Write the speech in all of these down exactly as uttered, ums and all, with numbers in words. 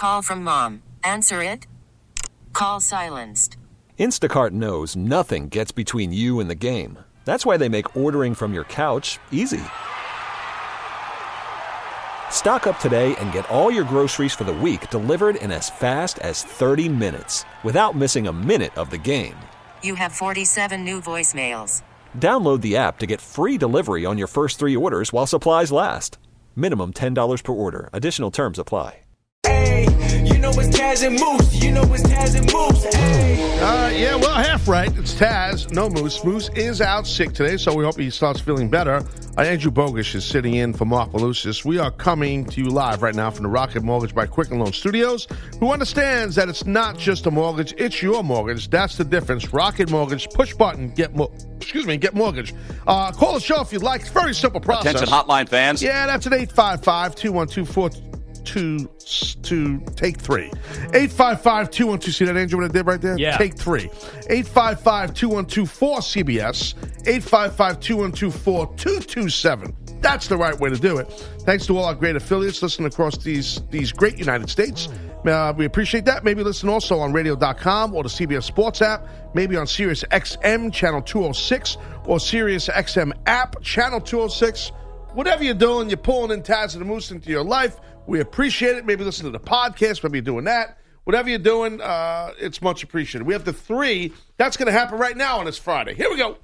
Call from mom. Answer it. Call silenced. Instacart knows nothing gets between you and the game. That's why they make ordering from your couch easy. Stock up today and get all your groceries for the week delivered in as fast as thirty minutes without missing a minute of the game. You have forty-seven new voicemails. Download the app to get free delivery on your first three orders while supplies last. Minimum ten dollars per order. Additional terms apply. Hey, you know it's Taz and Moose. You know it's Taz and Moose. Hey. Uh, yeah, well, half right. It's Taz, no Moose. Moose is out sick today, so we hope he starts feeling better. Uh, Andrew Bogusch is sitting in for Mark Malusis. We are coming to you live right now from the Rocket Mortgage by Quicken Loan Studios, who understands that it's not just a mortgage, it's your mortgage. That's the difference. Rocket Mortgage, push button, get mo- excuse me, get mortgage. Uh, call the show if you'd like. It's a very simple process. Attention hotline fans. Yeah, that's an eight five five, two one two, four two to take three. eight five five, two one two, see that, Andrew, what I did right there? Yeah. Take three. eight five five, two one two, four C B S. eight five five, two one two, four two two seven. That's the right way to do it. Thanks to all our great affiliates listening across these, these great United States. Uh, we appreciate that. Maybe listen also on radio dot com or the C B S Sports app. Maybe on Sirius X M, channel two oh six, or Sirius X M app, channel two oh six. Whatever you're doing, you're pulling in Taz and the Moose into your life. We appreciate it. Maybe listen to the podcast. Maybe you're doing that. Whatever you're doing, uh, it's much appreciated. We have the three. That's going to happen right now on this Friday. Here we go.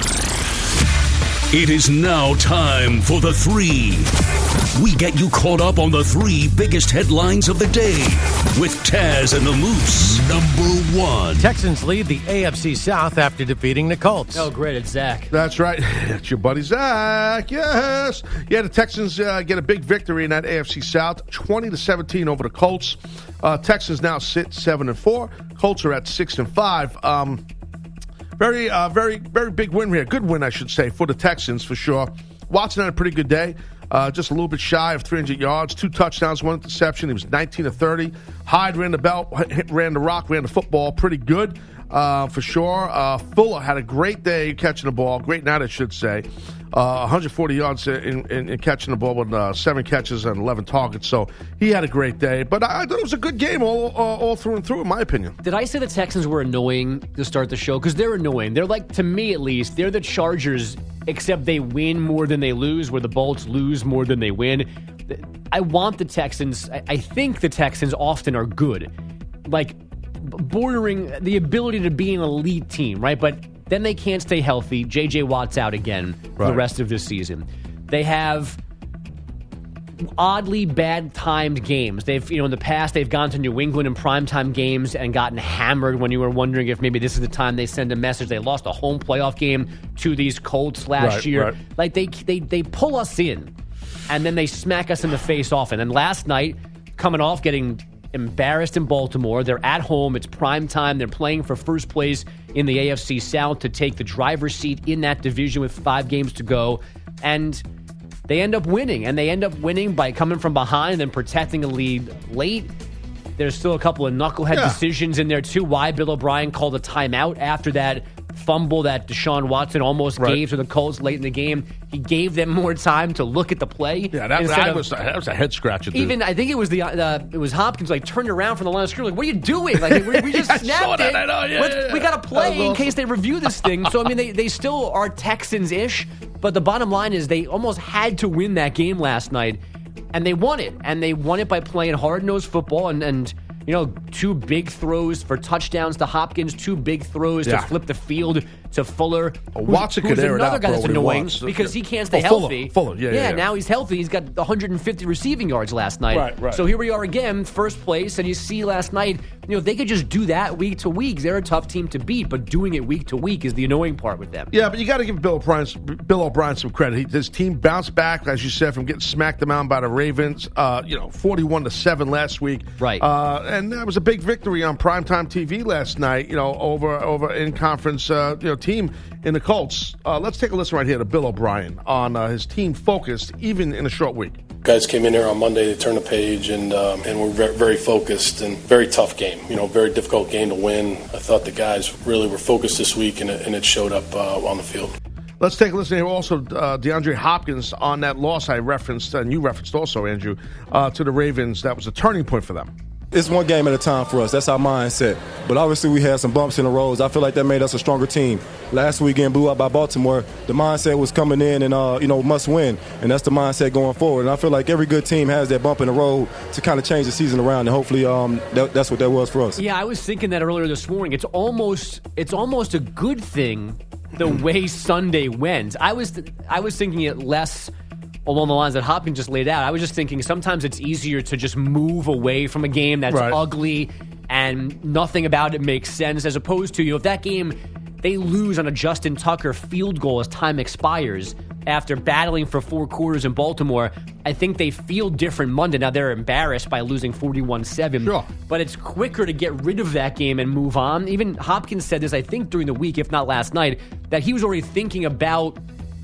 It is now time for the three. We get you caught up on the three biggest headlines of the day with Taz and the Moose. Number one. Texans lead the A F C South after defeating the Colts. Oh, great. It's Zach. That's right. It's your buddy Zach. Yes. Yeah, the Texans uh, get a big victory in that A F C South, twenty to seventeen over the Colts. Uh, Texans now sit seven and four. Colts are at six and five. Um, very, uh, very, very big win here. Good win, I should say, for the Texans for sure. Watson had a pretty good day. Uh, just a little bit shy of three hundred yards, two touchdowns, one interception. He was nineteen to thirty. Hyde ran the belt, ran the rock, ran the football pretty good uh, for sure. Uh, Fuller had a great day catching the ball. Great night, I should say. Uh, one hundred forty yards in, in, in catching the ball with uh, seven catches and eleven targets. So he had a great day. But I, I thought it was a good game all, all, all through and through, in my opinion. Did I say the Texans were annoying to start the show? Because they're annoying. They're like, to me at least, they're the Chargers, except they win more than they lose, where the Bolts lose more than they win. I want the Texans, I think the Texans often are good. Like, bordering the ability to be an elite team, right? But then they can't stay healthy. J J Watt's out again for right. the rest of this season. They have oddly bad timed games. They've, you know, in the past they've gone to New England in primetime games and gotten hammered when you were wondering if maybe this is the time they send a message. They lost a home playoff game to these Colts last right, year. Right. Like they they they pull us in and then they smack us in the face often. And last night, coming off getting embarrassed in Baltimore, they're at home, it's prime time, they're playing for first place in the A F C South to take the driver's seat in that division with five games to go, and they end up winning, and they end up winning by coming from behind and protecting a lead late. There's still a couple of knucklehead yeah. decisions in there too. Why Bill O'Brien called a timeout after that fumble that Deshaun Watson almost right. gave to the Colts late in the game. He gave them more time to look at the play. Yeah, that, that, of, was, that was a head scratcher, dude. Even, I think it was the uh, it was Hopkins, like, turned around from the line of scrimmage. Like, what are you doing? Like, we, we just yeah, snapped it. I know, yeah, Let's, yeah, yeah. We got to play in awesome. case they review this thing. So, I mean, they, they still are Texans-ish, but the bottom line is they almost had to win that game last night, and they won it. And they won it by playing hard-nosed football and, and you know, two big throws for touchdowns to Hopkins, two big throws yeah. to flip the field to Fuller. Oh, Watson who's, could who's air it another out, guy bro, that's when he annoying wants. because he can't stay oh, Fuller, healthy. Fuller, yeah, yeah, yeah, yeah. now he's healthy. He's got one hundred fifty receiving yards last night. Right, right. So here we are again, first place, and you see last night, you know, they could just do that week to week. They're a tough team to beat, but doing it week to week is the annoying part with them. Yeah, but you got to give Bill O'Brien, Bill O'Brien some credit. He, his team bounced back, as you said, from getting smacked around by the Ravens. Uh, you know, forty-one to seven last week. Right. Uh, and that was a big victory on primetime T V last night. You know, over over in conference, uh, you know, team in the Colts. Uh, let's take a listen right here to Bill O'Brien on uh, his team focused, even in a short week. Guys came in here on Monday to turn the page, and um, and we're very, very focused and very tough game. You know, very difficult game to win. I thought the guys really were focused this week, and it, and it showed up uh, on the field. Let's take a listen here also, uh, DeAndre Hopkins on that loss I referenced, and you referenced also, Andrew, uh, to the Ravens. That was a turning point for them. It's one game at a time for us. That's our mindset. But obviously we had some bumps in the roads. I feel like that made us a stronger team. Last week getting blew out by Baltimore, the mindset was coming in and, uh, you know, must win. And that's the mindset going forward. And I feel like every good team has that bump in the road to kind of change the season around. And hopefully um, that, that's what that was for us. Yeah, I was thinking that earlier this morning. It's almost it's almost a good thing the way Sunday went. I was I was thinking it less along the lines that Hopkins just laid out. I was just thinking sometimes it's easier to just move away from a game that's right. ugly and nothing about it makes sense, as opposed to, you know, if that game, they lose on a Justin Tucker field goal as time expires after battling for four quarters in Baltimore, I think they feel different Monday. Now, they're embarrassed by losing forty-one seven, sure. but it's quicker to get rid of that game and move on. Even Hopkins said this, I think, during the week, if not last night, that he was already thinking about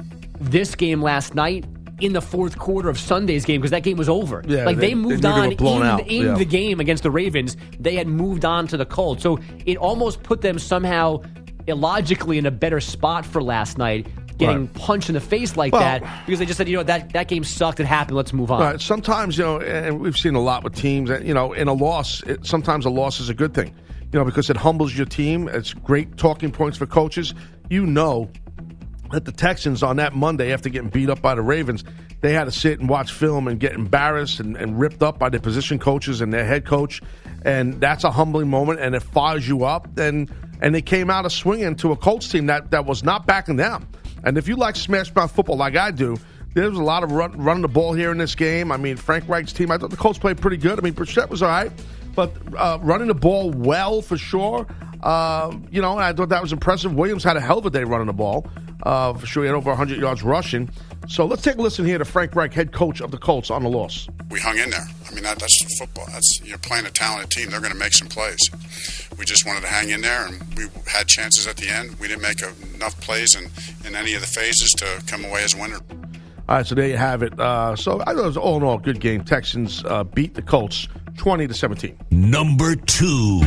this game last night in the fourth quarter of Sunday's game, because that game was over. Yeah, like they, they moved they on in, out. in yeah. the game against the Ravens. They had moved on to the Colts. So it almost put them somehow illogically in a better spot for last night, getting right. punched in the face like well, that, because they just said, you know, that, that game sucked. It happened. Let's move on. Right. Sometimes, you know, and we've seen a lot with teams, you know, in a loss, it, sometimes a loss is a good thing, you know, because it humbles your team. It's great talking points for coaches. You know that the Texans on that Monday, after getting beat up by the Ravens, they had to sit and watch film and get embarrassed and, and ripped up by their position coaches and their head coach. And that's a humbling moment, and it fires you up. And, and they came out of swinging to a Colts team that, that was not backing down. And if you like smash mouth football like I do, there was a lot of run, running the ball here in this game. I mean, Frank Reich's team, I thought the Colts played pretty good. I mean, Brissett was all right. But uh, running the ball well for sure. Uh, you know, I thought that was impressive. Williams had a hell of a day running the ball. Uh, for sure, he had over one hundred yards rushing. So let's take a listen here to Frank Reich, head coach of the Colts, on the loss. We hung in there. I mean, that, that's football. That's, you're playing a talented team. They're going to make some plays. We just wanted to hang in there, and we had chances at the end. We didn't make enough plays in, in any of the phases to come away as winner. All right, so there you have it. Uh, so I thought it was all in all a good game. Texans uh, beat the Colts twenty to seventeen. Number two.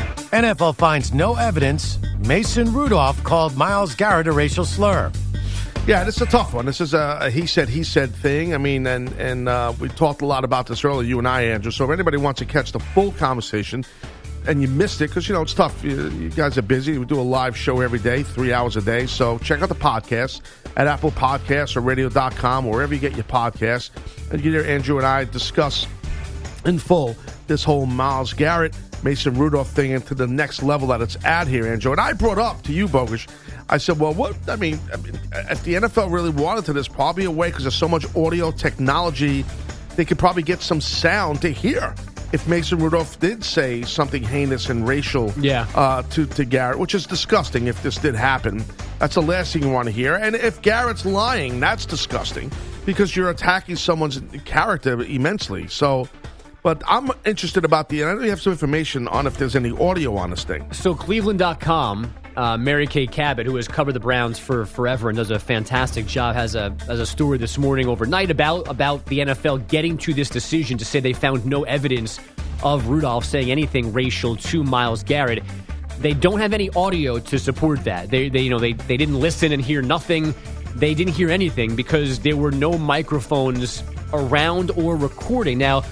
N F L finds no evidence Mason Rudolph called Myles Garrett a racial slur. Yeah, this is a tough one. This is a, a he said, he said thing. I mean, and, and uh, we talked a lot about this earlier, you and I, Andrew. So if anybody wants to catch the full conversation and you missed it, because, you know, it's tough. You, you guys are busy. We do a live show every day, three hours a day. So check out the podcast at Apple Podcasts or radio dot com, or wherever you get your podcasts. And you hear Andrew and I discuss in full this whole Myles Garrett, Mason Rudolph thing into the next level that it's at here, Andrew. And I brought up to you, Bogusch, I said, well, what, I mean, I mean, if the N F L really wanted to, there's probably a way, because there's so much audio technology, they could probably get some sound to hear if Mason Rudolph did say something heinous and racial yeah. uh, to, to Garrett, which is disgusting if this did happen. That's the last thing you want to hear. And if Garrett's lying, that's disgusting, because you're attacking someone's character immensely. So... But I'm interested about the, and I know you have some information on if there's any audio on this thing. So Cleveland dot com, uh, Mary Kay Cabot, who has covered the Browns for forever and does a fantastic job, has a has a story this morning overnight about, about the N F L getting to this decision to say they found no evidence of Rudolph saying anything racial to Myles Garrett. They don't have any audio to support that. They, they you know, they, they didn't listen and hear nothing. They didn't hear anything because there were no microphones around or recording. Now,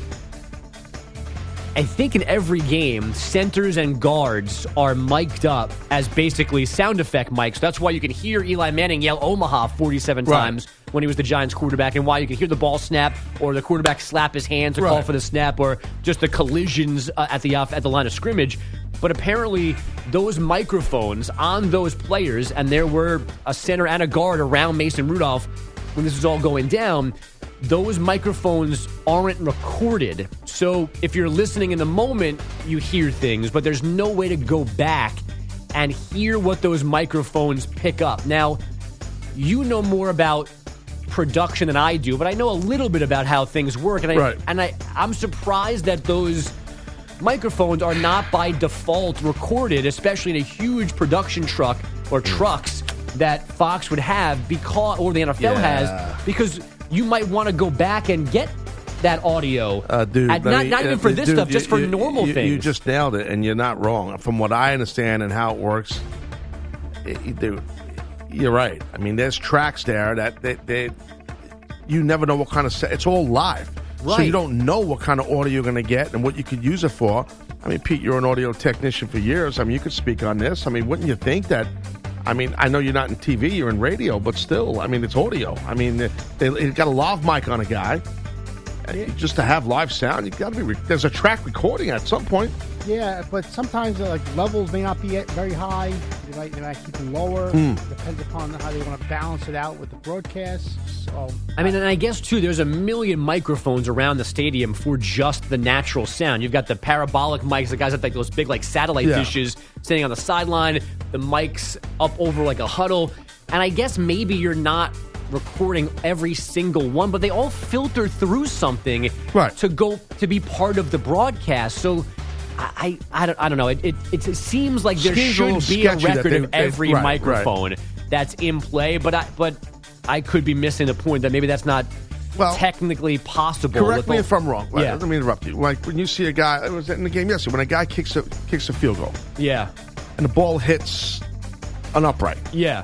I think in every game, centers and guards are mic'd up as basically sound effect mics. That's why you can hear Eli Manning yell Omaha forty-seven right. times when he was the Giants quarterback, and why you can hear the ball snap or the quarterback slap his hand to right. call for the snap, or just the collisions uh, at the off, at the line of scrimmage. But apparently those microphones on those players, and there were a center and a guard around Mason Rudolph when this was all going down, those microphones aren't recorded. So if you're listening in the moment, you hear things, but there's no way to go back and hear what those microphones pick up. Now, you know more about production than I do, but I know a little bit about how things work, and I right. and I I'm surprised that those microphones are not by default recorded, especially in a huge production truck or trucks that Fox would have, because or the N F L yeah. has, because you might want to go back and get that audio. Uh, dude, At, not, mean, not even uh, for this dude, stuff, you, just for you, normal you, things. You just nailed it, and you're not wrong. From what I understand and how it works, it, dude, you're right. I mean, there's tracks there that they, they, you never know what kind of set. It's all live. So Right. you don't know what kind of audio you're going to get and what you could use it for. I mean, Pete, you're an audio technician for years. I mean, you could speak on this. I mean, wouldn't you think that? I mean, I know you're not in T V, you're in radio, but still, I mean, it's audio. I mean, they, they got a lav mic on a guy. Yeah. Just to have live sound, you got to be. Re- there's a track recording at some point. Yeah, but sometimes uh, like levels may not be at very high. They might, they might keep them lower. Mm. Depends upon how they want to balance it out with the broadcast. So, I mean, and I guess, too, there's a million microphones around the stadium for just the natural sound. You've got the parabolic mics, the guys have like those big like satellite Yeah. dishes standing on the sideline, the mics up over like a huddle. And I guess maybe you're not recording every single one, but they all filter through something right. to go to be part of the broadcast. So I, I, I, don't, I don't know. It, it, it seems like there Seems a little should be a sketchy that record they- of they- every right, microphone that's in play, but I, but I could be missing the point that maybe that's not Well, technically possible. Correct with me the- if I'm wrong. Right, Yeah. Let me interrupt you. Like when you see a guy, it was in the game yesterday, when a guy kicks a kicks a field goal Yeah. and the ball hits an upright. Yeah.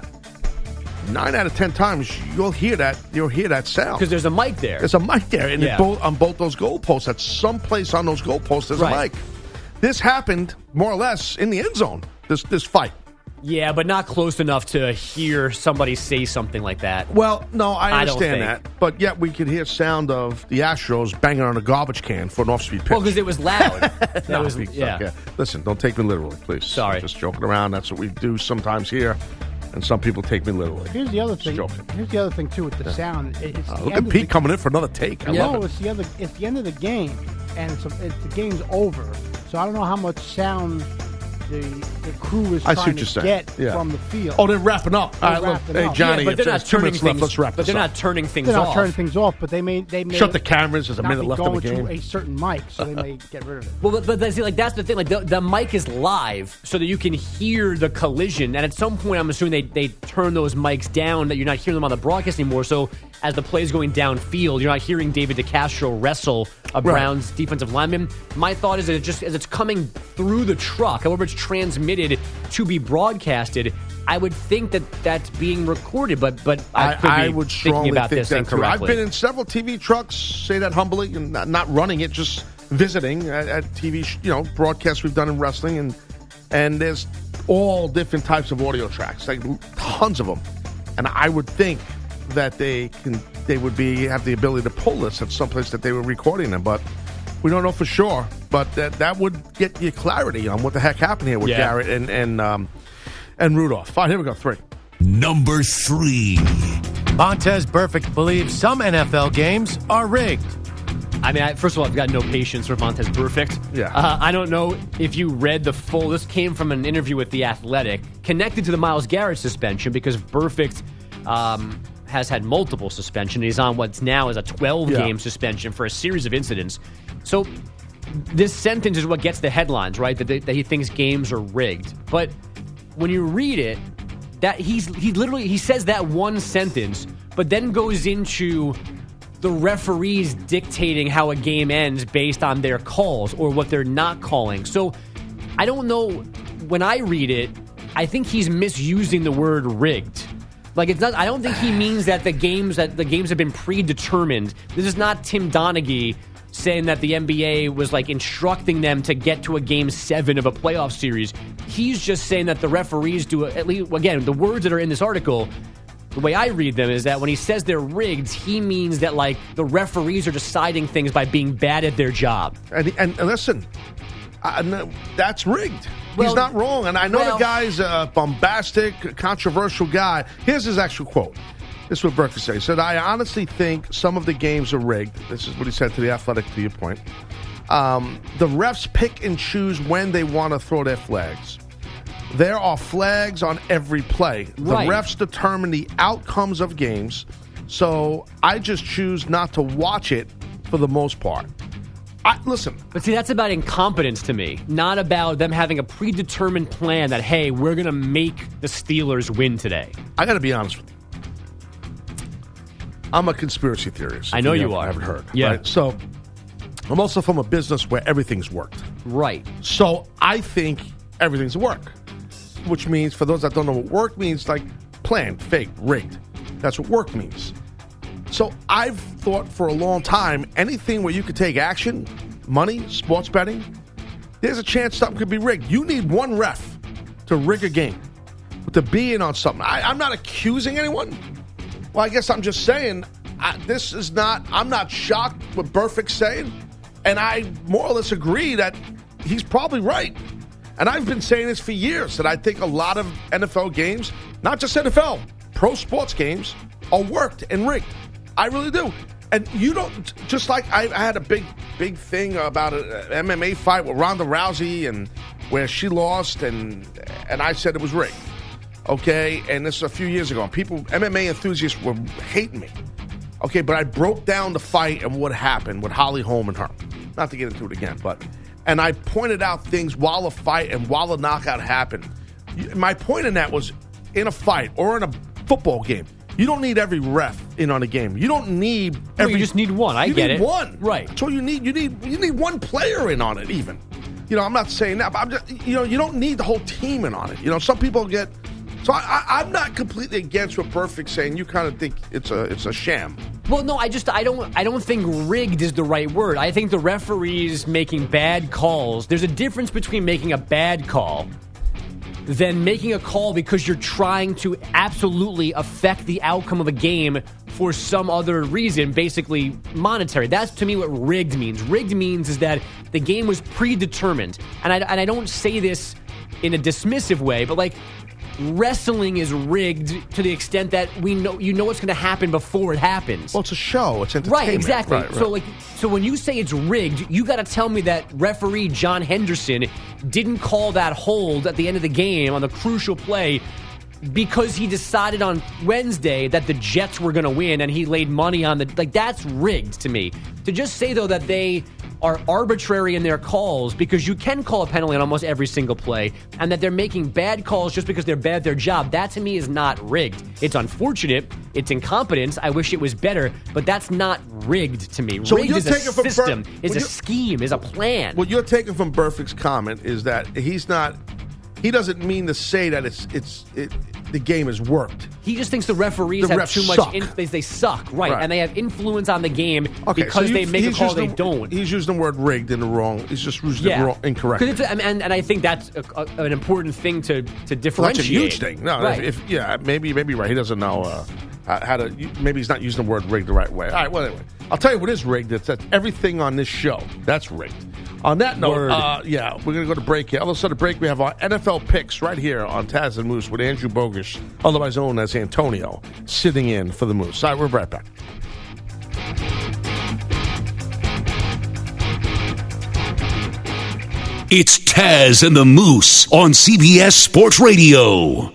Nine out of ten times you'll hear that you'll hear that sound Because there's a mic there. There's a mic there, and Yeah. it both, on both those goalposts, at some place on those goalposts, there's Right. a mic. This happened more or less in the end zone. This this fight. Yeah, but not close enough to hear somebody say something like that. Well, no, I I don't understand think. that, but yet we could hear sound of the Astros banging on a garbage can for an off-speed pitch. Well, because it was loud. That No, was, Pete, yeah. Listen, don't take me literally, please. Sorry. I'm just joking around. That's what we do sometimes here, and some people take me literally. here's the other thing. joking. Here's the other thing too with the sound. It- It's Uh, the look end at of Pete the, coming in for another take. I No, love it. it's the other. It's the end of the game, and it's, a, it's the game's over. So I don't know how much sound the the crew is I see trying what to you're saying. get Yeah. from the field. Oh, they're wrapping up. They're All right, look, wrapping hey, up. Johnny, Yeah, but they're it's, not it's two turning minutes left. things. Let's wrap But this they're up. not turning things They're not off. turning things off, but they may they may Shut the cameras. There's a not minute be left going of the game. to a certain mic, so they may get rid of it. Well, but, but see, like that's the thing. Like the, the mic is live, so that you can hear the collision. And at some point, I'm assuming they they turn those mics down, that you're not hearing them on the broadcast anymore. So as the play's going downfield, you're not hearing David DeCastro wrestle a Right. Browns defensive lineman. My thought is that it just as it's coming through the truck, however it's transmitted to be broadcasted, I would think that that's being recorded. But but I, I, could be I would thinking strongly about think this that too. I've incorrectly. been in several T V trucks, say that humbly, and not, not running it, just visiting at, at T V, sh- you know, broadcasts we've done in wrestling, and and there's all different types of audio tracks, like tons of them. And I would think that they can, they would be have the ability to pull this at some place that they were recording them, but we don't know for sure. But that that would get you clarity on what the heck happened here with Yeah. Garrett and and um, and Rudolph. All right, here we go. Three. Number three. Montez Burfict believes some N F L games are rigged. I mean, I, first of all, I've got no patience for Montez Burfict. Yeah. Uh, I don't know if you read the full. This came from an interview with The Athletic, connected to the Myles Garrett suspension, because Burfict um, has had multiple suspensions. He's on what's now is a twelve-game Yeah. suspension for a series of incidents. So this sentence is what gets the headlines, right? That, they, that he thinks games are rigged. But when you read it, that he's he literally he says that one sentence, but then goes into the referees dictating how a game ends based on their calls or what they're not calling. So I don't know. When I read it, I think he's misusing the word rigged. Like it's not. I don't think he means that the games that the games have been predetermined. This is not Tim Donaghy saying that the N B A was like instructing them to get to a game seven of a playoff series. He's just saying that the referees do at least. Again, the words that are in this article, the way I read them is that when he says they're rigged, he means that like the referees are deciding things by being bad at their job. And, and, and listen, I, no, that's rigged. Well, He's not wrong. And I know well- the guy's a bombastic, controversial guy. Here's his actual quote. This is what Burke said. He said, I honestly think some of the games are rigged. This is what he said to The Athletic, to your point. Um, the refs pick and choose when they want to throw their flags. There are flags on every play. The Right. refs determine the outcomes of games. So I just choose not to watch it for the most part. I, listen, But see, that's about incompetence to me, not about them having a predetermined plan that, hey, we're going to make the Steelers win today. I got to be honest with you. I'm a conspiracy theorist. I know if you haven't- are. haven't heard. Yeah. Right? So I'm also from a business where everything's worked. Right. So I think everything's work, which means, for those that don't know what work means, like planned, fake, rigged. That's what work means. So I've thought for a long time, anything where you could take action, money, sports betting, there's a chance something could be rigged. You need one ref to rig a game, to be in on something. I, I'm not accusing anyone. Well, I guess I'm just saying, I, this is not, I'm not shocked what Burfict's saying, and I more or less agree that he's probably right. And I've been saying this for years, that I think a lot of N F L games, not just N F L, pro sports games, are worked and rigged. I really do. And you don't, just like I, I had a big, big thing about an M M A fight with Ronda Rousey and where she lost, and and I said it was rigged. Okay, and this is a few years ago. People, M M A enthusiasts were hating me. Okay, but I broke down the fight and what happened with Holly Holm and her. Not to get into it again, but, and I pointed out things while the fight and while the knockout happened. My point in that was, in a fight or in a football game, you don't need every ref in on a game. You don't need every. No, you just need one. I you get need it. One, right? That's all you need. You need you need one player in on it, even. You know, I'm not saying that, but I'm just, you know, you don't need the whole team in on it. You know, some people get. So I, I, I'm not completely against what Burfict's saying. You kind of think it's a it's a sham. Well, no, I just I don't I don't think rigged is the right word. I think the referees making bad calls. There's a difference between making a bad call than making a call because you're trying to absolutely affect the outcome of a game for some other reason, basically monetary. That's to me what rigged means. Rigged means is that the game was predetermined. And I, and I don't say this in a dismissive way, but like wrestling is rigged to the extent that we know you know what's going to happen before it happens. Well, it's a show. It's entertainment. Right, exactly. Right, right. So like so when you say it's rigged, you got to tell me that referee John Henderson didn't call that hold at the end of the game on the crucial play because he decided on Wednesday that the Jets were going to win and he laid money on the... Like, that's rigged to me. To just say, though, that they are arbitrary in their calls because you can call a penalty on almost every single play and that they're making bad calls just because they're bad at their job, that to me is not rigged. It's unfortunate. It's incompetence. I wish it was better, but that's not rigged to me. So rigged is a system, Bur- is a scheme, is a plan. What you're taking from Burfict's comment is that he's not... He doesn't mean to say that it's it's it, the game is worked. He just thinks the referees The have refs too much suck. influence. They suck, right. Right. And they have influence on the game Okay, because so they you've- make a he's call used they the- don't. He's using the word rigged in the wrong. He's just using Yeah. it wrong, incorrect. 'Cause it's a- and, and I think that's a, a, an important thing to, to Well, that's differentiate. a huge thing. No, right. if, if yeah, maybe maybe you're right. He doesn't know uh, how how to. Maybe he's not using the word rigged the right way. All right. Well, anyway, I'll tell you what is rigged. It's that everything on this show that's rigged. On that note, uh, yeah, we're going to go to break here. Other side of break, we have our N F L picks right here on Taz and Moose with Andrew Bogish, otherwise known as Antonio, sitting in for the Moose. All right, we're right back. It's Taz and the Moose on C B S Sports Radio.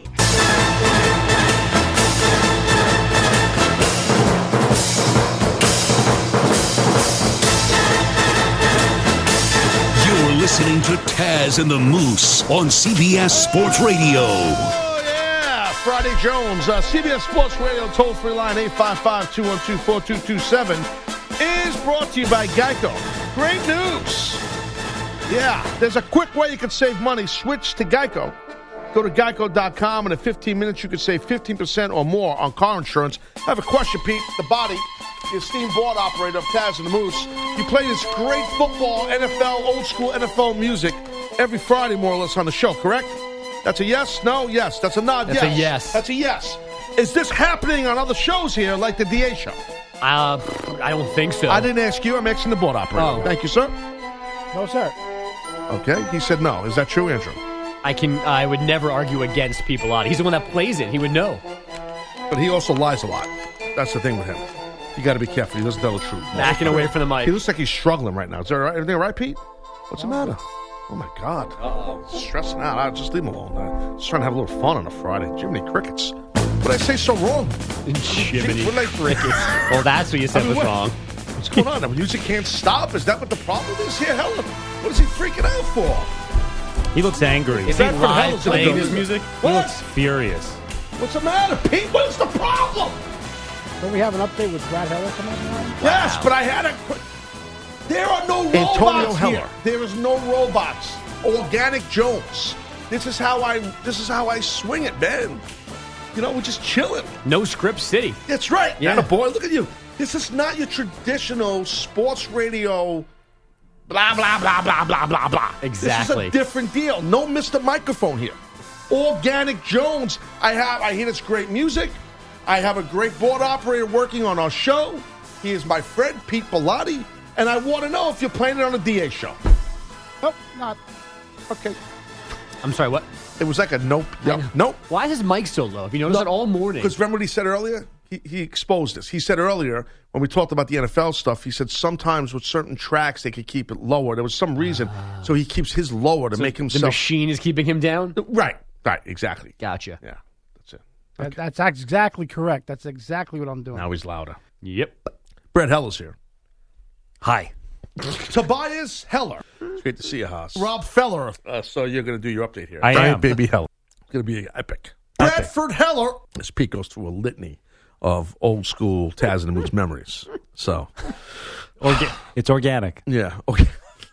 Listening to Taz and the Moose on C B S Sports Radio. Oh, yeah. Friday Jones, uh, C B S Sports Radio, toll-free line eight five five, two one two, four two two seven is brought to you by Geico. Great news. Yeah, there's a quick way you can save money. Switch to Geico. Go to geico dot com, and in fifteen minutes, you can save fifteen percent or more on car insurance. I have a question, Pete. The body, the esteemed board operator of Taz and the Moose. You play this great football, N F L, old school N F L music every Friday, more or less, on the show, correct? That's a yes? No? Yes. That's a nod? That's yes. a yes. That's a yes. Is this happening on other shows here, like the D A show? Uh, I don't think so. I didn't ask you. I'm asking the board operator. Oh. Thank you, sir. No, sir. Okay. He said no. Is that true, Andrew? I can. I would never argue against people on it. He's the one that plays it. He would know. But he also lies a lot. That's the thing with him. You got to be careful. He doesn't tell the truth. Backing away from the mic. He looks like he's struggling right now. Is there everything all right, Pete? What's the matter? Oh, my God. Uh-oh. Stressing out. I'll just leave him alone. Uh, just trying to have a little fun on a Friday. Jiminy Crickets. What did I say so wrong? Jiminy What did I- Crickets. Well, that's what you said I mean, was what- wrong. What's going on? The music can't stop? Is that what the problem is here? Hell, what is he freaking out for? He looks angry. Is he Bradford Hell live is gonna playing go- his music? What? He looks furious. What's the matter, Pete? What is the problem? Don't we have an update with Brad Heller coming on? Yes, but I had a... There are no robots Antonio here. Heller. There is no robots. Organic Jones. This is how I. This is how I swing it, man. You know, we're just chilling. No script city. That's right. Yeah. Yeah, boy. Look at you. This is not your traditional sports radio. Blah blah blah blah blah blah blah. Exactly. This is a different deal. No Mister Microphone here. Organic Jones. I have. I hear this great music. I have a great board operator working on our show. He is my friend Pete Bellotti, and I want to know if you're playing it on a D A show. Nope, not. Okay. I'm sorry. What? It was like a nope. Yep, nope. Why is his mic so low? Have you noticed No, that all morning? Because remember what he said earlier? He, he exposed us. He said earlier when we talked about the N F L stuff, he said sometimes with certain tracks they could keep it lower. There was some reason, uh, so he keeps his lower to so make himself. The machine is keeping him down? Right, right, exactly. Gotcha. Yeah, that's it. That, Okay. that's exactly correct. That's exactly what I'm doing. Now he's louder. Yep. Brett Heller's here. Hi. Tobias Heller. It's great to see you, Haas. Rob Feller. Uh, so you're going to do your update here. I Giant am. Baby Heller. It's going to be epic. Epic. Bradford Heller. This Pete goes through a litany of old school Taz and the Moose memories. So, Orga- it's organic. yeah. Okay.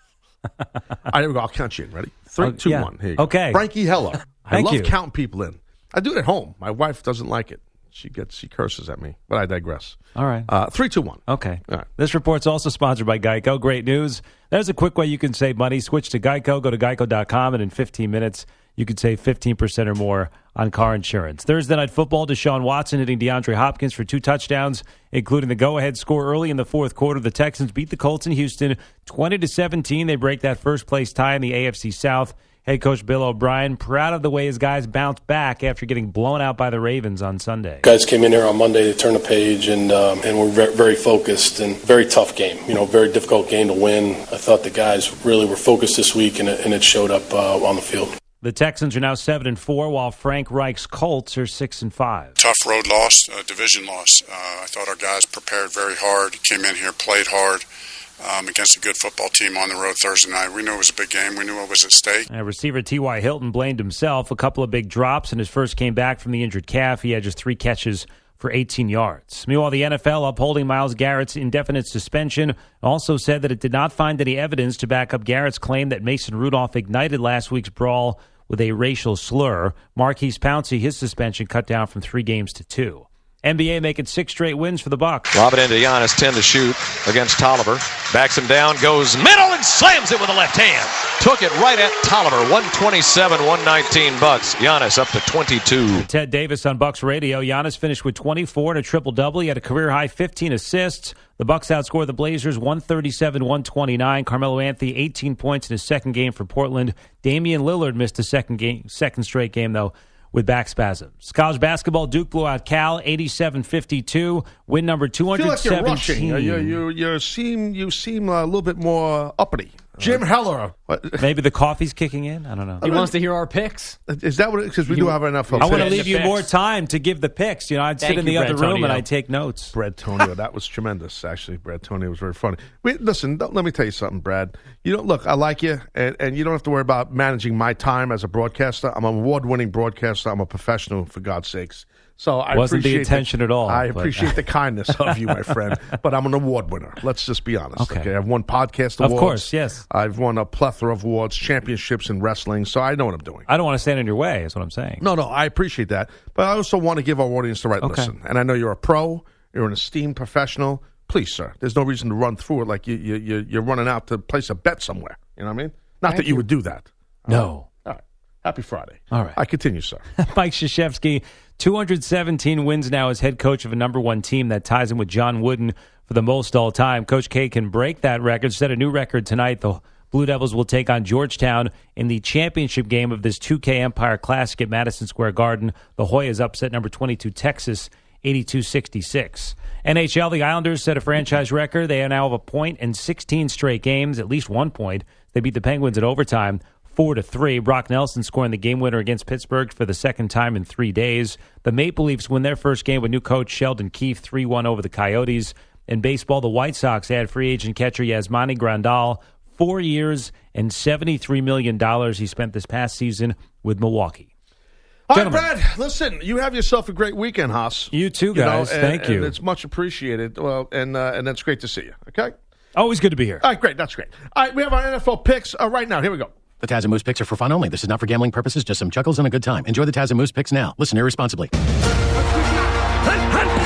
I never go. I'll count you in. Ready? Three, Oh, two, yeah. one. Here you go. Okay. Frankie Heller. I Thank love you. counting people in. I do it at home. My wife doesn't like it. She gets she curses at me, but I digress. All right. Uh, three, two, one. Okay. All right. This report's also sponsored by Geico. Great news. There's a quick way you can save money. Switch to Geico. Go to geico dot com, and in fifteen minutes, you could save fifteen percent or more on car insurance. Thursday Night Football, Deshaun Watson hitting DeAndre Hopkins for two touchdowns, including the go-ahead score early in the fourth quarter. The Texans beat the Colts in Houston twenty to seventeen. They break that first-place tie in the A F C South. Head coach Bill O'Brien proud of the way his guys bounced back after getting blown out by the Ravens on Sunday. Guys came in here on Monday to turn the page, and um, and we're very, very focused and very tough game. You know, very difficult game to win. I thought the guys really were focused this week, and it, and it showed up uh, on the field. The Texans are now seven and four, while Frank Reich's Colts are six and five. Tough road loss, uh, division loss. Uh, I thought our guys prepared very hard, came in here, played hard. Um, against a good football team on the road Thursday night. We knew it was a big game. We knew what was at stake. Uh, receiver T Y. Hilton blamed himself. A couple of big drops in his first game back from the injured calf. He had just three catches for eighteen yards. Meanwhile, the N F L, upholding Myles Garrett's indefinite suspension, also said that it did not find any evidence to back up Garrett's claim that Mason Rudolph ignited last week's brawl with a racial slur. Marquise Pouncey, his suspension cut down from three games to two. N B A making six straight wins for the Bucks. Lob it into Giannis, ten to shoot against Tolliver. Backs him down, goes middle and slams it with the left hand. Took it right at Tolliver. one twenty-seven one nineteen Bucks. Giannis up to twenty-two. Ted Davis on Bucks Radio. Giannis finished with twenty-four and a triple-double. He had a career-high fifteen assists. The Bucks outscored the Blazers one thirty-seven one twenty-nine. Carmelo Anthony, eighteen points in his second game for Portland. Damian Lillard missed a second game, second straight game, though, with back spasms. College basketball, Duke blew out Cal eighty-seven fifty-two. Win number two I feel like seventeen. you're rushing. You, you, you, you seem you seem a little bit more uppity. Jim Heller. Maybe the coffee's kicking in? I don't know. He wants to hear our picks. Is that what it is? Because we You- do have enough. I want to the leave you picks. more time to give the picks. You know, I'd sit Thank in you, the other Brad room and Tonio. I'd take notes. Brad Tonio, that was tremendous. Actually, Brad Tonio was very funny. Wait, listen, don't, let me tell you something, Brad. You don't look. I like you, and, and you don't have to worry about managing my time as a broadcaster. I'm an award-winning broadcaster. I'm a professional, for God's sakes. So I Wasn't the appreciate intention at all, I but- appreciate the kindness of you, my friend. But I'm an award winner. Let's just be honest. Okay. Okay, I've won podcast Of awards. course, yes. I've won a plethora of awards, championships in wrestling. So I know what I'm doing. I don't want to stand in your way, is what I'm saying. No, no, I appreciate that. But I also want to give our audience the right Okay. listen. And I know you're a pro, you're an esteemed professional. Please, sir, there's no reason to run through it like you, you, you, you're running out to place a bet somewhere. You know what I mean? Not Thank that you, you. would do that. No. All right. Happy Friday. All right. I continue, sir. Mike Krzyzewski, two hundred seventeen wins now as head coach of a number one team. That ties him with John Wooden for the most all time. Coach K can break that record, set a new record tonight. The Blue Devils will take on Georgetown in the championship game of this two K Empire Classic at Madison Square Garden. The Hoyas upset number twenty-two Texas eighty-two sixty-six. N H L, the Islanders set a franchise record. They now have a point in sixteen straight games, at least one point. They beat the Penguins in overtime, four to three. Brock Nelson scoring the game winner against Pittsburgh for the second time in three days. The Maple Leafs win their first game with new coach Sheldon Keefe, three one over the Coyotes. In baseball, the White Sox add free agent catcher Yasmani Grandal, four years and seventy-three million dollars he spent this past season with Milwaukee. All right, Gentlemen. Brad, listen, you have yourself a great weekend, Haas. You too, guys. and- Thank you. And it's much appreciated. Well, and uh, and that's great to see you. Okay? Always good to be here. All right, great. That's great. All right, we have our N F L picks uh, right now. Here we go. The Taz and Moose picks are for fun only. This is not for gambling purposes, just some chuckles and a good time. Enjoy the Taz and Moose picks now. Listen irresponsibly.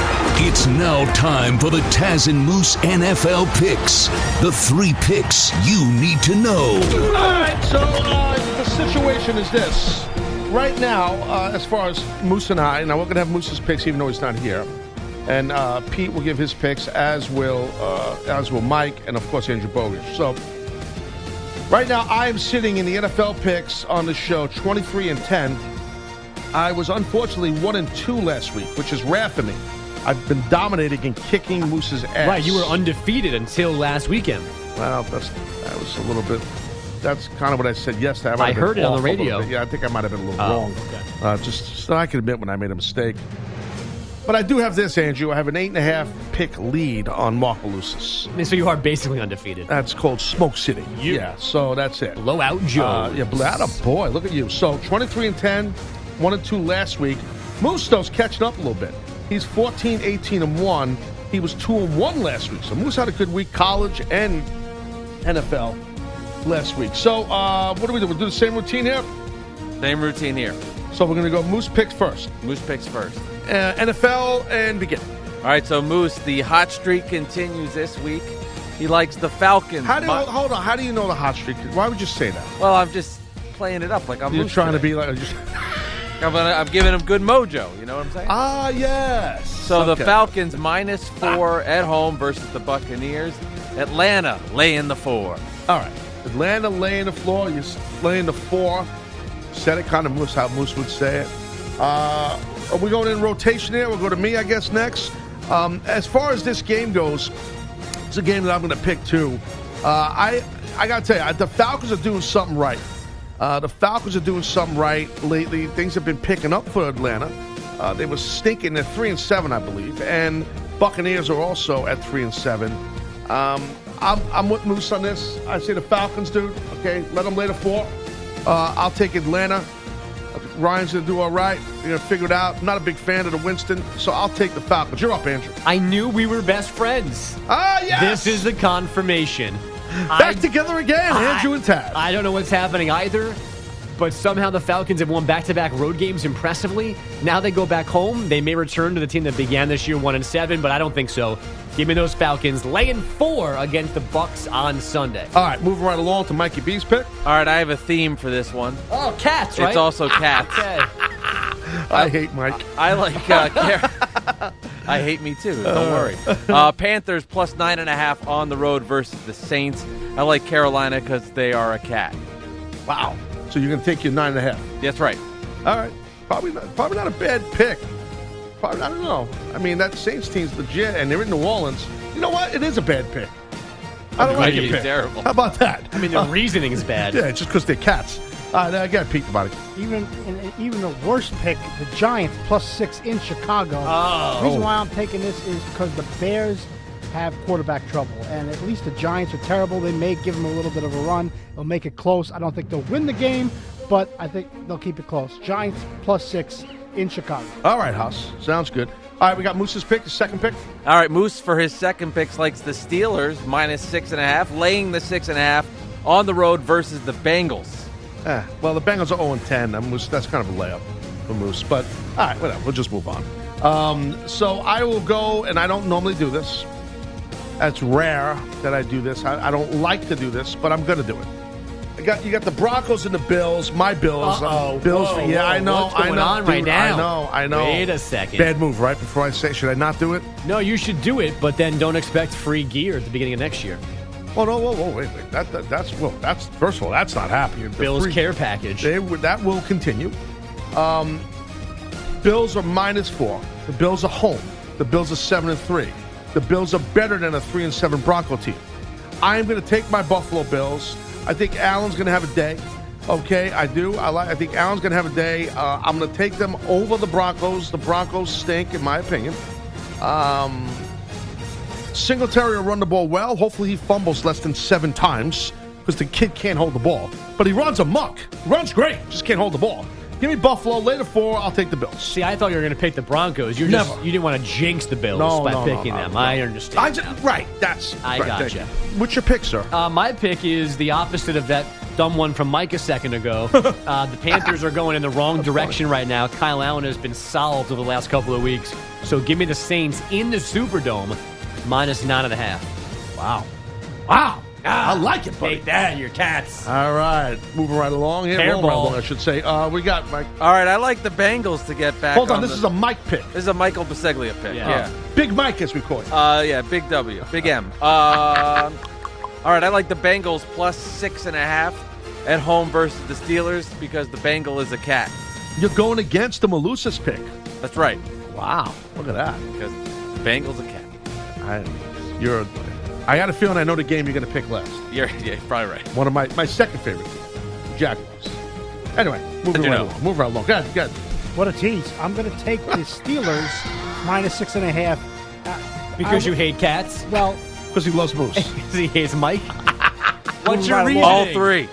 It's now time for the Taz and Moose N F L picks. The three picks you need to know. All right, so uh, the situation is this. Right now, uh, as far as Moose and I, now we're going to have Moose's picks even though he's not here. And uh, Pete will give his picks, as will uh, as will Mike, and of course Andrew Bogish. So right now, I am sitting in the N F L picks on the show, twenty-three and ten. I was unfortunately one and two last week, which is rare for me. I've been dominating and kicking Moose's ass. Right, you were undefeated until last weekend. Well, that's that was a little bit. That's kind of what I said yesterday. I, I heard it on the radio. Yeah, I think I might have been a little oh, wrong. Okay. Uh, just so I can admit when I made a mistake. But I do have this, Andrew. I have an eight and a half pick lead on Marcalusis. I mean, so you are basically undefeated. That's called Smoke City. You. Yeah, so that's it. Blowout Joe. Uh, yeah, blowout a boy. Look at you. So twenty-three and ten, one and two last week. Moose though's catching up a little bit. He's fourteen, eighteen and one. He was two and one last week. So Moose had a good week, college and N F L last week. So uh, what do we do? We'll do the same routine here? Same routine here. So we're going to go Moose picks first. Moose picks first. Uh, N F L and begin. All right, so Moose, the hot streak continues this week. He likes the Falcons. How do you, My- hold on? How do you know the hot streak? Why would you say that? Well, I'm just playing it up like I'm You're Moose trying today. to be like just. I'm, gonna, I'm giving him good mojo. You know what I'm saying? Ah, yes. So Okay. the Falcons minus four at home versus the Buccaneers. Atlanta laying the four. All right. Atlanta laying the floor. You're laying the four. Said it kind of Moose, how Moose would say it. Uh, are we going in rotation here? We'll go to me, I guess, next. Um, as far as this game goes, it's a game that I'm going to pick, too. Uh, I I got to tell you, the Falcons are doing something right. Uh, the Falcons are doing something right lately. Things have been picking up for Atlanta. Uh, they were stinking at three and seven, I believe, and Buccaneers are also at three and seven. Um, I'm, I'm with Moose on this. I say the Falcons, dude. Okay, let them lay the four. Uh, I'll take Atlanta. Ryan's going to do all right. You're going to figure it out. I'm not a big fan of the Winston, so I'll take the Falcons. You're up, Andrew. I knew we were best friends. Ah, yes! This is the confirmation. Back I, together again, I, Andrew and Taz. I don't know what's happening either, but somehow the Falcons have won back-to-back road games impressively. Now they go back home. They may return to the team that began this year one and seven, but I don't think so. Give me those Falcons laying four against the Bucs on Sunday. All right, moving right along to Mikey B's pick. All right, I have a theme for this one. Oh, cats, right? It's also cats. Okay. I hate Mike. I like. Uh, Car- I hate me too. Don't worry. Uh, Panthers plus nine and a half on the road versus the Saints. I like Carolina because they are a cat. Wow. So you're going to take your nine and a half. That's right. All right. Probably not, probably not a bad pick. Probably, I don't know. I mean, that Saints team's legit, and they're in New Orleans. You know what? It is a bad pick. I don't like Really it. Pick. terrible. How about that? I mean, the reasoning is bad. Yeah, just because they're cats. All right, I got to peek about it. Even in, even the worst pick, the Giants plus six in Chicago. Oh. The reason why I'm taking this is because the Bears have quarterback trouble, and at least the Giants are terrible. They may give them a little bit of a run. They'll make it close. I don't think they'll win the game, but I think they'll keep it close. Giants plus six in Chicago. All right, House. Sounds good. All right, we got Moose's pick, the second pick. All right, Moose for his second picks likes the Steelers minus six and a half, laying the six and a half on the road versus the Bengals. Eh, well, the Bengals are oh and ten. I'm Moose, that's kind of a layup for Moose. But, all right, whatever. We'll just move on. Um, so I will go, and I don't normally do this. That's rare that I do this. I, I don't like to do this, but I'm going to do it. I got You got the Broncos and the Bills. My Bills. Uh-oh. Bills. Whoa, yeah, whoa. I know. What's going I know, on right dude, now? I know. I know. Wait a second. Bad move, right? Before I say, should I not do it? No, you should do it, but then don't expect free gear at the beginning of next year. Oh no! Whoa, whoa, wait, wait. That, that that's well. That's first of all, that's not happening. The Bills free- care package. They, that will continue. Um, Bills are minus four. The Bills are home. The Bills are seven and three. The Bills are better than a three and seven Bronco team. I am going to take my Buffalo Bills. I think Allen's going to have a day. Okay, I do. I like. I think Allen's going to have a day. Uh, I'm going to take them over the Broncos. The Broncos stink, in my opinion. Um, Singletary will run the ball well. Hopefully, he fumbles less than seven times because the kid can't hold the ball. But he runs amok. He runs great. Just can't hold the ball. Give me Buffalo. Later four. I'll take the Bills. See, I thought you were going to pick the Broncos. You just Never. you didn't want to jinx the Bills No, by no, picking no, no, them. no. I understand. I just, right. That's I right, thank gotcha. you. What's your pick, sir? Uh, my pick is the opposite of that dumb one from Mike a second ago. uh, the Panthers are going in the wrong direction right now. Kyle Allen has been solved over the last couple of weeks. So give me the Saints in the Superdome, minus nine and a half. Wow. Wow. Ah, I like it, buddy. Take that, your cats. All right. Moving right along here. Rolling right along, I should say. Uh, we got Mike. All right, I like the Bengals to get back. Hold on, on this the, is a Mike pick. This is a Michael Biseglia pick. Yeah. Yeah. Big Mike, as we call it. Uh, yeah, big W, big M. Uh, all right, I like the Bengals plus six and a half at home versus the Steelers because the Bengal is a cat. You're going against the Malusis pick. That's right. Wow. Look at that. Because the Bengal's a cat. I, you're. I got a feeling I know the game you're going to pick last. You're, yeah, you're probably right. One of my, my second favorite team, Jaguars. Anyway, moving You right know. along. Moving right along. Go ahead, go ahead. What a tease. I'm going to take the Steelers minus six and a half. Uh, Because I- you hate cats? Well, Because he loves Moose. Because he hates Mike? What's Moving your right reasoning? along. All three.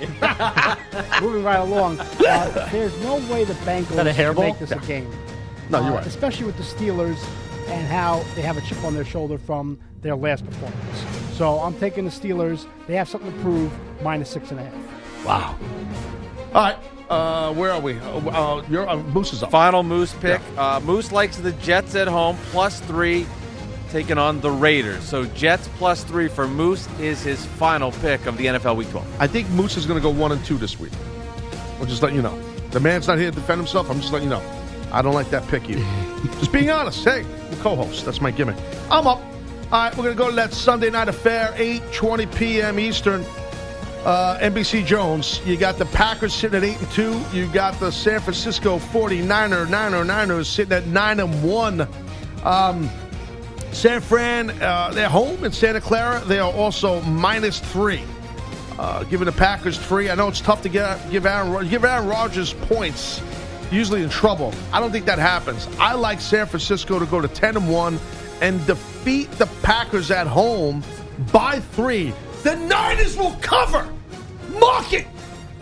moving right along, uh, there's no way the Bengals that a can hairball? make this a game. No, you're Uh, right. Especially with the Steelers and how they have a chip on their shoulder from their last performance. So I'm taking the Steelers. They have something to prove, minus six and a half. Wow. All right. Uh, where are we? Uh, uh, you're, uh, Moose is up. Final Moose pick. Uh, Moose likes the Jets at home, plus three, taking on the Raiders. So Jets plus three for Moose is his final pick of the N F L Week twelve. I think Moose is going to go one and two this week. I'll just let you know. The man's not here to defend himself. I'm just letting you know. I don't like that pick either. Just being honest. Hey, I'm a co-host. That's my gimmick. I'm up. All right, we're going to go to that Sunday night affair, eight twenty p.m. Eastern. Uh, N B C Jones. You got the Packers sitting at eight and two. You got the San Francisco forty-niner Niner Niners sitting at nine and one. Um, San Fran, uh, they're home in Santa Clara. They are also minus three. Uh, giving the Packers three. I know it's tough to get give Aaron give Aaron Rodgers points. Usually in trouble. I don't think that happens. I like San Francisco to go to ten and one and defeat the Packers at home by three. The Niners will cover. Mark it.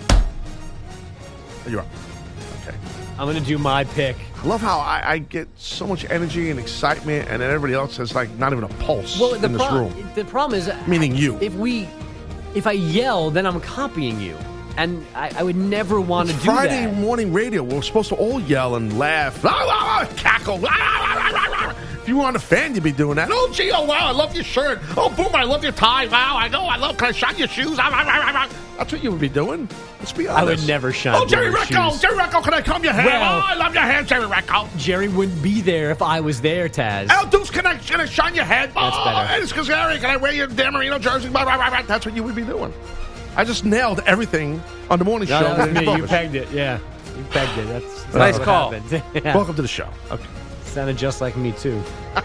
You're up. Okay. I'm going to do my pick. I love how I, I get so much energy and excitement, and then everybody else has like not even a pulse Well, the, in this pro- room. the problem is, Meaning you. If we, if I yell, then I'm copying you, and I, I would never want to It's do Friday that. morning radio. We're supposed to all yell and laugh, ah, ah, ah, cackle. Ah, ah, ah, ah, ah. If you were on a fan, you'd be doing that. Oh, gee, oh, wow, I love your shirt. Oh, boom, I love your tie. Wow, I know, I love, can I shine your shoes? Ah, ah, ah, ah, ah. That's what you would be doing. Let's be honest. I would never shine. Oh, Jerry Jerry's Recco, shoes. Jerry Recco, can I comb your hair? Well- oh, I love your hair, Jerry Recco. Jerry wouldn't be there if I was there, Taz. Al Deuce, can I, can I shine your head? That's oh, better. Eddie Scazzeri, can I wear your Dan Marino jersey? Blah, blah, blah, blah. That's what you would be doing. I just nailed everything on the morning No, show. that was me. You Bogus. pegged it. Yeah, you pegged it. That's, that's Nice what call. happened. Yeah. Welcome to the show. Okay. Sounded just like me too.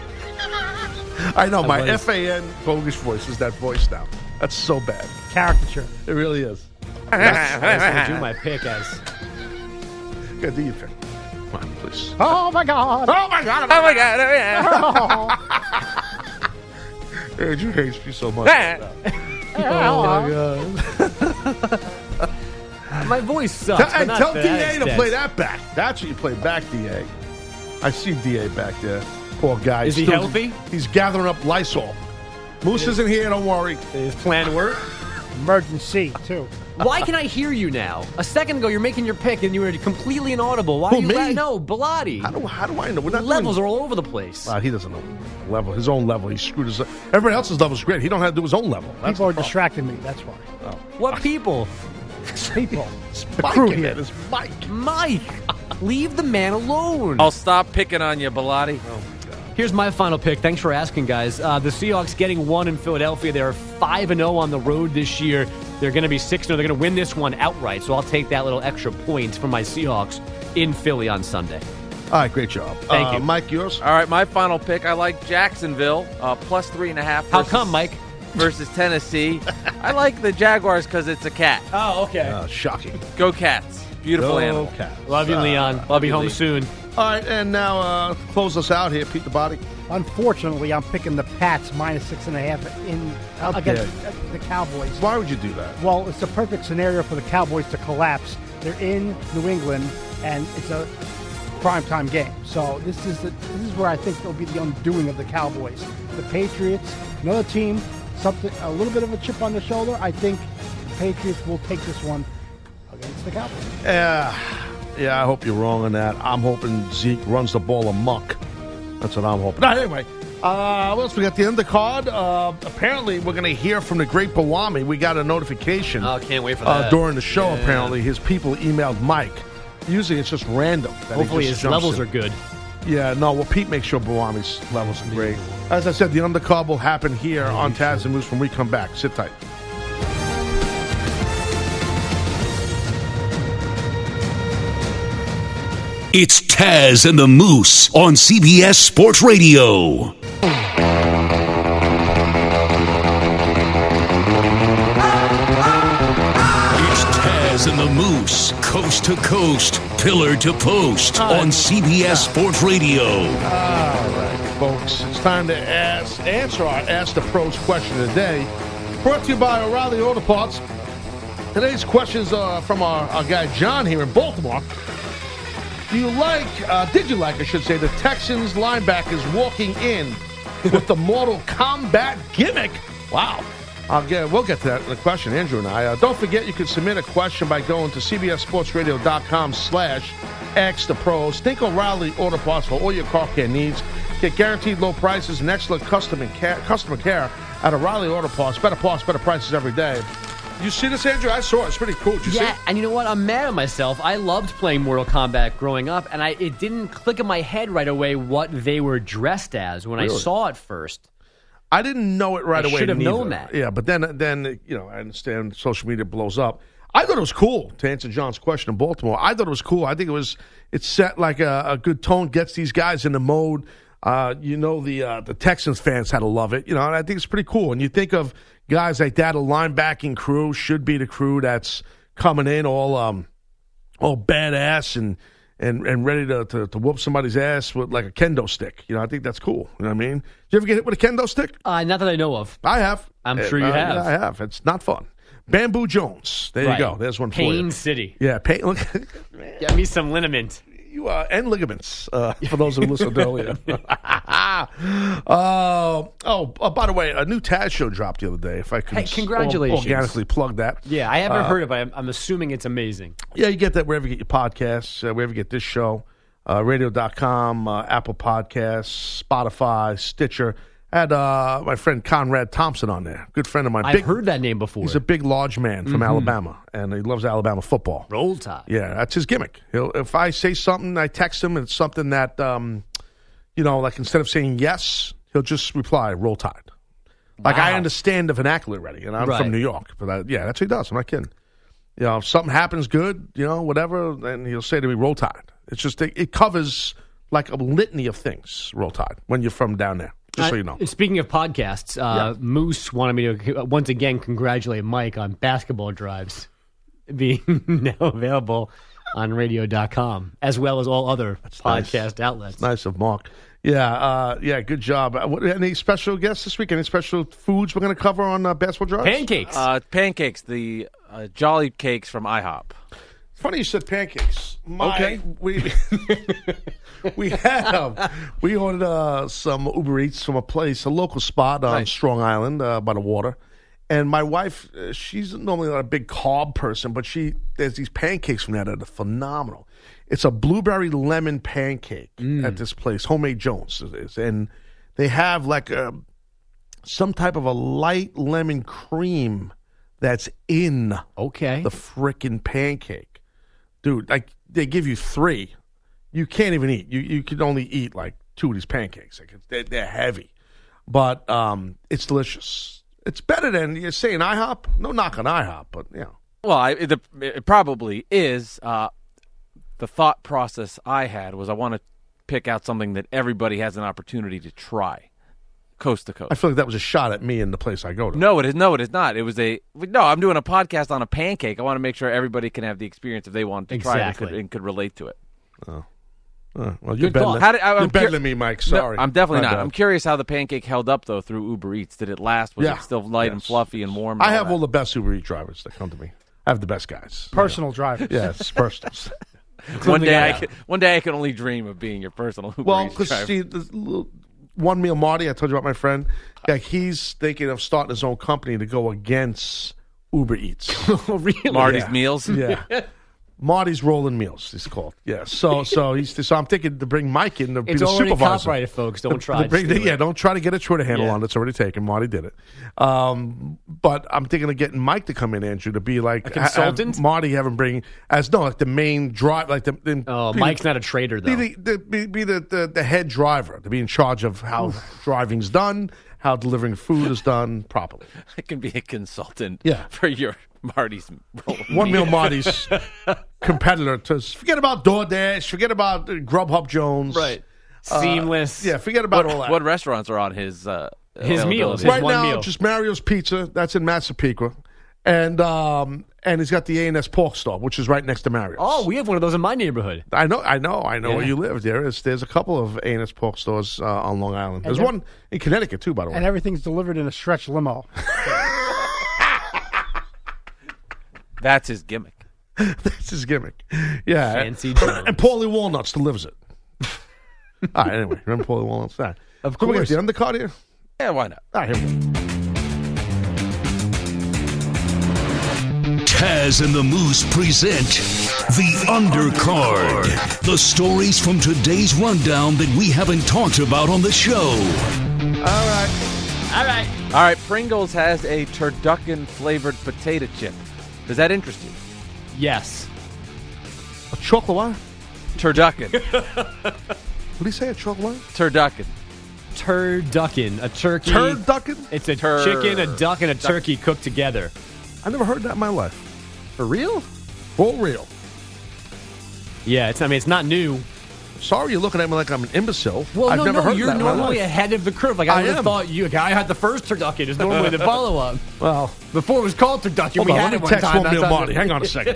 I know, my was- F A N bogus voice is that voice now. That's so bad. Caricature. It really is. That's, that's what I do my pick as. Yeah, do your thing. Come on, please. Oh, my God. Oh, my God. Oh, my God. Oh. Andrew hates me so much. My voice sucks. Tell, hey, but not tell to D that A to extent. play that back. That's what you play back, D A. I see D A back there. Poor guy. Is he Still- healthy? He's gathering up Lysol. Moose isn't here, don't worry. His plan work? Emergency, too. Why can I hear you now? A second ago, you're making your pick and you were completely inaudible. Why Who, are you me? la- No, Bilotti. How do, how do I know? We're not Levels doing... are all over the place. Uh, he doesn't know level. His own level. He screwed his. Everybody else's level's great. He don't have to do his own level. That's People are the problem. distracting me. That's why. Oh. What people? People. It's The Mike crew in here. it. It's Mike. Mike, leave the man alone. I'll stop picking on you, Bilotti. Here's my final pick. Thanks for asking, guys. Uh, the Seahawks getting one in Philadelphia. They're five and oh on the road this year. They're going to be six and oh. They're going to win this one outright. So I'll take that little extra point for my Seahawks in Philly on Sunday. All right, great job. Thank Uh, you. Mike, yours? All right, my final pick. I like Jacksonville, uh, plus three and a half. How versus- come, Mike? Versus Tennessee. I like the Jaguars because it's a cat. Oh, okay. Uh, shocking. Go Cats. Beautiful Go animal. Cats. Love you, Uh, Leon. I'll love be you, home Lee. soon. All right, and now uh, close us out here, Pete the Body. Unfortunately, I'm picking the Pats minus six and a half in How against dare the Cowboys. Why would you do that? Well, it's the perfect scenario for the Cowboys to collapse. They're in New England, and it's a primetime game. So this is the, this is where I think there'll be the undoing of the Cowboys. The Patriots, another team, something a little bit of a chip on the shoulder. I think the Patriots will take this one against the Cowboys. Yeah, yeah. I hope you're wrong on that. I'm hoping Zeke runs the ball amok That's what I'm hoping. Now, anyway, uh, what else we got? The undercard. Uh, apparently, we're going to hear from the great Bawami. We got a notification. Oh, can't wait for uh, that. during the show, Yeah. apparently. His people emailed Mike. Usually it's just random. that he Hopefully just his jumps levels in. are good. Yeah, no, well, Pete makes sure Bawami's levels are great. As I said, the undercard will happen here on Taz and Moose when we come back. Sit tight. It's Taz and the Moose on C B S Sports Radio. It's Taz and the Moose, coast to coast, pillar to post on C B S Sports Radio. All right, folks, it's time to ask, answer our Ask the Pros question of the day. Brought to you by O'Reilly Auto Parts. Today's questions are from our, our guy John here in Baltimore. Do you like, uh, did you like, I should say, the Texans linebackers walking in with the Mortal Kombat gimmick? Wow. I'll get, we'll get to that in the question, Andrew and I. Uh, don't forget, you can submit a question by going to cbssportsradio.com slash ask the pros. Think O'Reilly Auto Parts for all your car care needs. Get guaranteed low prices and excellent customer care, customer care at O'Reilly Auto Parts. Better parts, better prices every day. You see this, Andrew? I saw it. It's pretty cool. Did you see Yeah, it? and you know what? I'm mad at myself. I loved playing Mortal Kombat growing up, and I it didn't click in my head right away what they were dressed as when Really? I saw it first. I didn't know it right I away. should have neither. known that. Yeah, but then, then you know, I understand social media blows up. I thought it was cool, to answer John's question in Baltimore. I thought it was cool. I think it was it set like a, a good tone, gets these guys in the mode. Uh, you know, the uh, the Texans fans had to love it. You know, and I think it's pretty cool. And you think of guys like that, a linebacking crew should be the crew that's coming in all um, all badass and and, and ready to, to to whoop somebody's ass with like a kendo stick. You know, I think that's cool. You know what I mean? Did you ever get hit with a kendo stick? Uh, not that I know of. I have. I'm Uh, sure you uh, have. yeah, I have. It's not fun. Bamboo Jones. There Right. you go. There's one for Pain you. City. Yeah, pain. Look, Get me some liniment. you uh, and ligaments. Uh, for those who listened earlier. uh, oh, uh, by the way, a new Taz show dropped the other day. If I could, Hey, congratulations. organically plug that. Yeah, I haven't Uh, heard of it. I'm, I'm assuming it's amazing. Yeah, you get that wherever you get your podcasts, uh, wherever you get this show, uh, radio dot com, uh, Apple Podcasts, Spotify, Stitcher. I had uh, my friend Conrad Thompson on there, good friend of mine. I've Big, heard that name before. He's a big, large man from Mhm. Alabama, and he loves Alabama football. Roll Tide. Yeah, that's his gimmick. He'll, if I say something, I text him, and it's something that, um, you know, like instead of saying yes, he'll just reply, Roll Tide. Like, I Wow. understand the vernacular already, and I'm Right. from New York. But, I, yeah, that's what he does. I'm not kidding. You know, if something happens good, you know, whatever, then he'll say to me, Roll Tide. It's just, it, it covers like a litany of things, Roll Tide, when you're from down there, just so Uh, you know. Speaking of podcasts, uh, Moose wanted me to uh, once again congratulate Mike on Basketball Drives being now available on radio dot com, as well as all other podcast outlets. Nice of Mark. Yeah, uh, yeah, good job. Uh, what, any special guests this week? Any special foods we're going to cover on uh, Basketball Drives? Pancakes. Uh, pancakes, the uh, Jolly Cakes from IHOP. Funny you said pancakes. My, Okay. We we have we ordered uh, some Uber Eats from a place, a local spot on Nice. Strong Island uh, by the water. And my wife, uh, she's normally not a big carb person, but she there's these pancakes from there that are phenomenal. It's a blueberry lemon pancake at this place, Homemade Jones it is, and they have like a some type of a light lemon cream that's in okay the frickin' pancake. Dude, like they give you three. You can't even eat. You you can only eat like two of these pancakes. Like it's, they're, they're heavy. But um, it's delicious. It's better than you're saying IHOP. No knock on IHOP, but you know. Well, I, it, it probably is. Uh, the thought process I had was I want to pick out something that everybody has an opportunity to try, coast to coast. I feel like that was a shot at me in the place I go to. No, it is. No, it is not. It was a no. I'm doing a podcast on a pancake. I want to make sure everybody can have the experience if they want to try it and Exactly. could, and could relate to it. Oh. Uh, well, you're Good better, thought. than, How did- I- you're I'm better cur- than me, Mike. No, Sorry. I'm definitely My not. bad. I'm curious how the pancake held up though through Uber Eats. Did it last? Was Yeah. it still light and Yes. fluffy and warm? and I all have that? all the best Uber Eats drivers that come to me. I have the best guys. Personal drivers. Yes, personals. One day, I out. can, one day I can only dream of being your personal Uber Well, Eats because driver. see, the little one meal Marty, I told you about my friend. Like he's thinking of starting his own company to go against Uber Eats. really? Marty's Yeah. Meals. Yeah, Marty's Rolling Meals, it's called. Yeah. So so he's so I'm thinking to bring Mike in to be It's the already supervisor. copyrighted, folks. Don't To- try to to bring the- steal yeah, it. don't try to get a Twitter handle Yeah. on it. It's already taken. Marty did it. Um, but I'm thinking of getting Mike to come in, Andrew, to be like A consultant? have Marty have him bring as no like the main drive, like the. the Oh, be Mike's the, not a trader, Be though. the, the be, be the, the the head driver to be in charge of how driving's done, how delivering food is done properly. I can be a consultant. Yeah. For your Marty's rolling One meal meal. Marty's competitor to forget about DoorDash, forget about uh, Grubhub Jones, Right. Uh, Seamless. yeah, forget about What, all that. what restaurants are on his uh, His availability? meals, his right one now, meal. just Mario's Pizza. That's in Massapequa, and um, and he's got the A and S Pork Store, which is right next to Mario's. Oh, we have one of those in my neighborhood. I know, I know, I know Yeah. where you live. There is, there's a couple of A and S Pork Stores uh, on Long Island. There's And one in Connecticut too, by the way. And everything's delivered in a stretch limo. That's his gimmick. That's his gimmick. Yeah, Fancy Jones. and Paulie Walnuts delivers it. All right, anyway, remember Paulie Walnuts? All right. Of So we got course. the undercard here. Yeah, why not? All right, here we go. Taz and the Moose present The Undercard. The stories from today's rundown that we haven't talked about on the show. All right. All right. All right, Pringles has a turducken flavored potato chip. Does that interest you? Yes. A chocolate what? Turducken. What do you say? A chocolate what? Turducken. Turducken, a turkey. Turducken? It's a Tur- chicken, a duck, and a turkey cooked together. I never heard that in my life. For real? For real. Yeah, it's. I mean, it's not new. Sorry, you're looking at me like I'm an imbecile. Well, I've no, never no, heard you're that in my normally life. ahead of the curve. Like I, I would have am. thought you. I had the first turducken. Is normally the follow up. Well, Before it was called turducken, hold we on, had let it me one text time. one That's meal how- Marty. Hang on a second.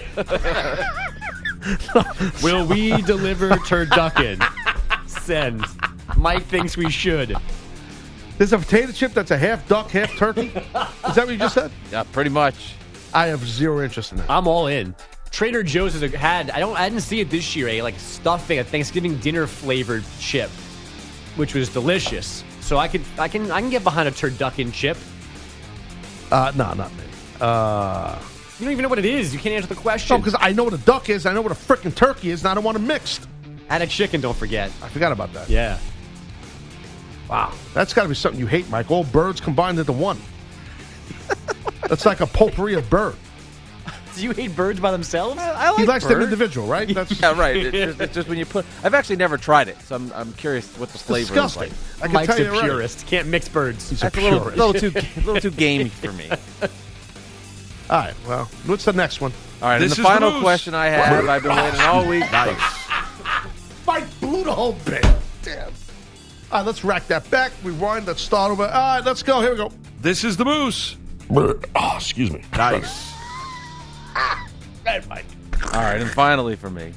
Will we deliver turducken? Send. Mike thinks we should. There's a potato chip that's a half duck, half turkey. Is that what you just said? Yeah, pretty much. I have zero interest in that. I'm all in. Trader Joe's has a, had. I don't. I didn't see it this year. A like stuffing, a Thanksgiving dinner flavored chip, which was delicious. So I could. I can. I can get behind a turducken chip. Uh, no, not me. Uh, You don't even know what it is. You can't answer the question. no, because I know what a duck is. I know what a frickin' turkey is, and I don't want them mixed. Add a chicken. Don't forget. I forgot about that. Yeah. Wow, that's got to be something you hate, Mike. All birds combined into one. That's like a potpourri of bird. Do you hate birds by themselves? I like He likes them birds. individual, right? That's Yeah, right. It's just, it's just when you put. I've actually never tried it, so I'm, I'm curious what the flavor disgusting. is like. I can Mike's tell you a already. purist. Can't mix birds. He's That's a a little, purist. little too, a little too gamey for me. All right, well, what's the next one? All right, This and is the the final moose. question I have, I've been waiting all week. Mike blew the whole bit. Damn. All right, let's rack that back. Rewind. Let's start over. All right, let's go. Here we go. This is the Moose. Oh, excuse me. Nice. Hey, Mike. All right, and finally for me,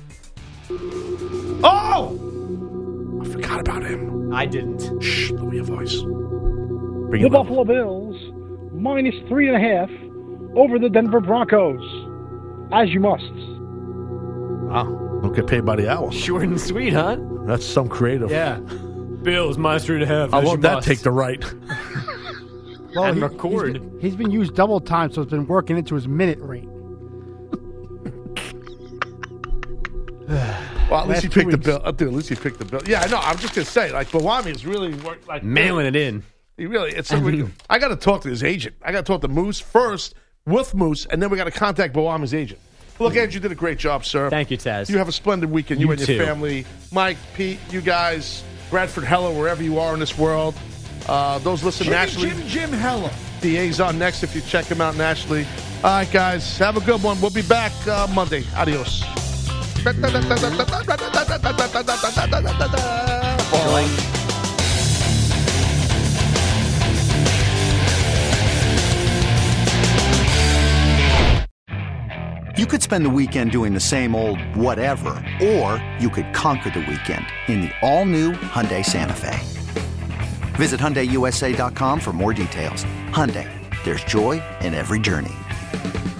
Oh! I forgot about him. I didn't. Shh, lower your voice. Bring The it up. Buffalo Bills, minus three and a half over the Denver Broncos, as you must. Wow. Don't get paid by the hour. Short and sweet, huh? That's some creative. Yeah. Bills minus three and a half. I as you won't that must. take the right. Well, And he- record. He's been, he's been used double time, so it's been working into his minute rate. Well, at least Last he two picked the weeks. bill. Uh, dude, at least he picked the bill. Yeah, I know. I'm just gonna say, like, Bawami is really work, like Mailing it in. He really. It's. I got to talk to his agent. I got to talk to Moose first with Moose, and then we got to contact Bawami's agent. Look, Andrew, you did a great job, sir. Thank you, Taz. You have a splendid weekend. You, You and too. your family, Mike, Pete, you guys, Bradford, Heller, wherever you are in this world. Uh, those listen Jimmy, nationally. Jim, Jim Heller. D A's on next if you check him out nationally. All right, guys, have a good one. We'll be back uh, Monday. Adios. You could spend the weekend doing the same old whatever, or you could conquer the weekend in the all-new Hyundai Santa Fe. Visit Hyundai U S A dot com for more details. Hyundai, there's joy in every journey.